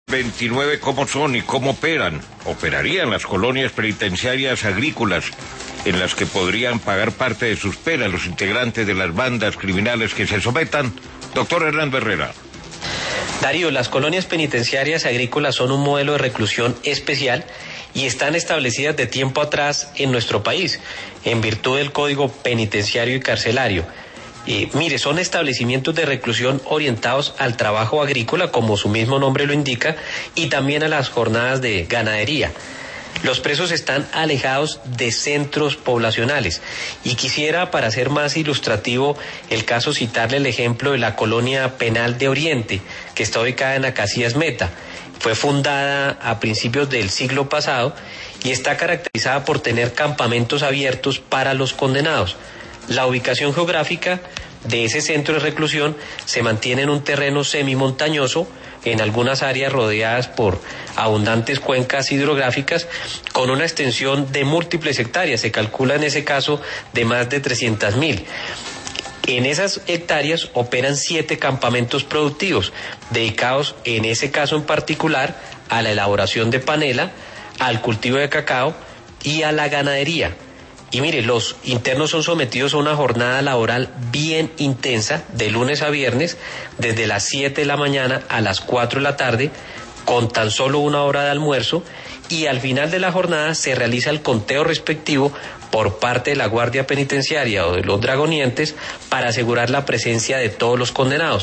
29, ¿cómo son y cómo operan? ¿Operarían las colonias penitenciarias agrícolas en las que podrían pagar parte de sus penas los integrantes de las bandas criminales que se sometan? Doctor Hernando Herrera. Darío, las colonias penitenciarias agrícolas son un modelo de reclusión especial y están establecidas de tiempo atrás en nuestro país, en virtud del Código Penitenciario y Carcelario. Son establecimientos de reclusión orientados al trabajo agrícola, como su mismo nombre lo indica, y también a las jornadas de ganadería. Los presos están alejados de centros poblacionales y quisiera, para ser más ilustrativo el caso, citarle el ejemplo de la colonia penal de Oriente, que está ubicada en Acacías Meta. Fue fundada a principios del siglo pasado y está caracterizada por tener campamentos abiertos para los condenados. La ubicación geográfica de ese centro de reclusión se mantiene en un terreno semimontañoso, en algunas áreas rodeadas por abundantes cuencas hidrográficas, con una extensión de múltiples hectáreas, se calcula en ese caso de más de 300.000. En esas hectáreas operan 7 campamentos productivos, dedicados en ese caso en particular a la elaboración de panela, al cultivo de cacao y a la ganadería. Y mire, los internos son sometidos a una jornada laboral bien intensa, de lunes a viernes, desde las 7 de la mañana a las 4 de la tarde, con tan solo 1 hora de almuerzo, y al final de la jornada se realiza el conteo respectivo por parte de la Guardia Penitenciaria o de los dragonientes para asegurar la presencia de todos los condenados.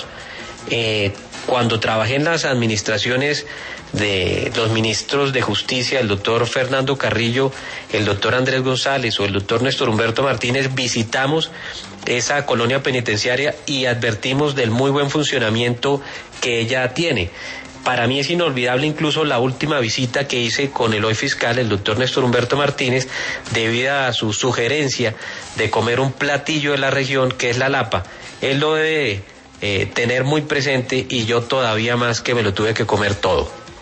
Cuando trabajé en las administraciones de los ministros de Justicia, el doctor Fernando Carrillo, el doctor Andrés González o el doctor Néstor Humberto Martínez, visitamos esa colonia penitenciaria y advertimos del muy buen funcionamiento que ella tiene. Para mí es inolvidable incluso la última visita que hice con el hoy fiscal, el doctor Néstor Humberto Martínez, debido a su sugerencia de comer un platillo de la región que es la lapa. Él lo debe tener muy presente y yo todavía más, que me lo tuve que comer todo.